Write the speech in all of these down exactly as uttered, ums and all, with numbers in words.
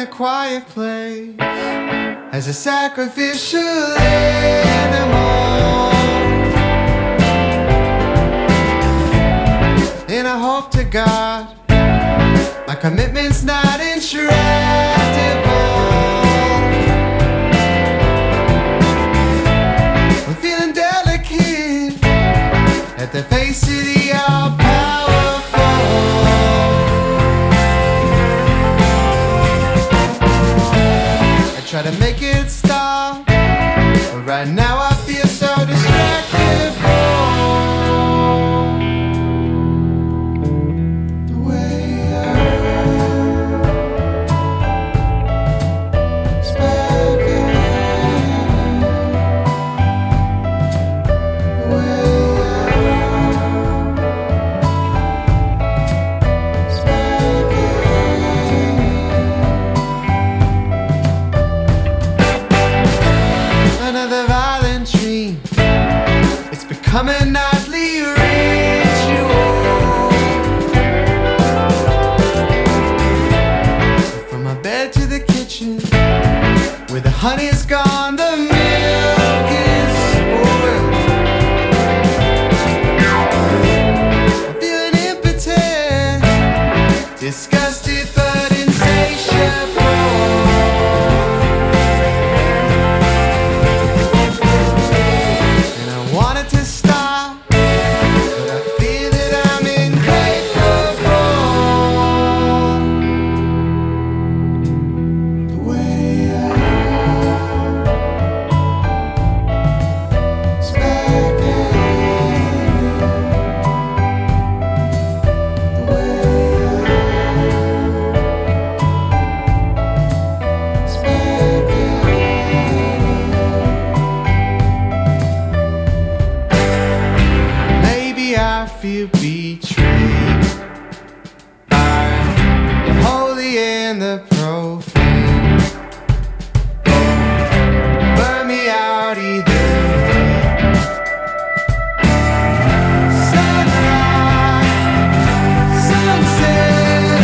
a quiet place as a sacrificial animal. And I hope to God my commitment's not intractable. I'm feeling delicate at the face of the all-powerful. I try to make it stop, but right now I feel so distractible. The way I expect it. The way I expect it. Another violent dream. It's become a nightly ritual. From my bed to the kitchen, where the honey's gone, the milk is spoiled. I'm feeling impotent, disgusted but insatiable. And I wanted to stop, but I feel that I'm incapable. The way I expect it. The way I expect it. Maybe I feel betrayed by the holy and the profane. Burn me out either way. Sunrise, sunset,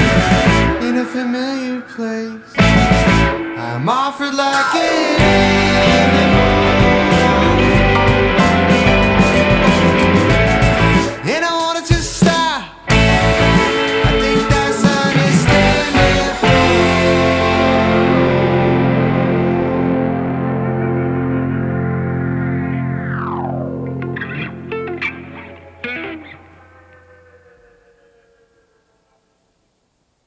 in a familiar place, I'm offered like an